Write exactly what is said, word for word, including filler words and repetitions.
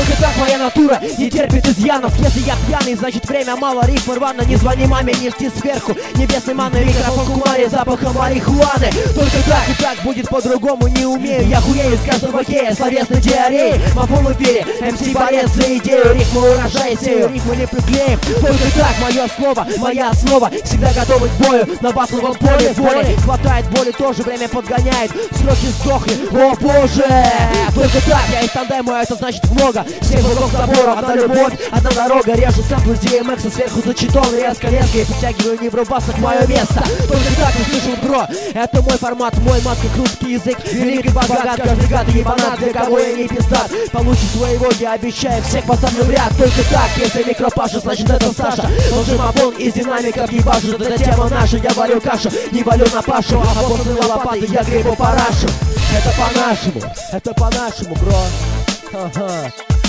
Только так моя натура не терпит изъянов. Если я пьяный, значит время мало, рифмы рвано. Не звони маме, не жди сверху небесной маны, микрофон кумари запахом марихуаны. Только так и так будет по-другому не умею. Я хуею с каждого гея, словесной диареи. Мафон в эфире, эм си борец за идею. Рифмы урожай сею, рифмы не приклеим. Только так мое слово, моя основа. Всегда готовы к бою на батловом поле воли. Хватает боли, тоже время подгоняет. Сроки сдохли, о боже. Только так, я из тандема, это значит много. Семь углов забора, одна любовь, одна дорога. Режу сэмплы с ди эм экс, сверху зачитон. Резко, резко и притягиваю невробасок мое место. Только так не слышал, бро. Это мой формат, мой мат, как русский язык. Великий богат, каждый гад и ебанат. Для кого я не пиздат, получишь своего, я обещаю, всех поставлю в ряд. Только так, если микропаша, значит это Саша. Он же мапон из динамиков ебашит. Это тема наша, я варю кашу, не валю на Пашу. А после лопаты я грибу парашу. Это по-нашему, это по-нашему, бро. Ага.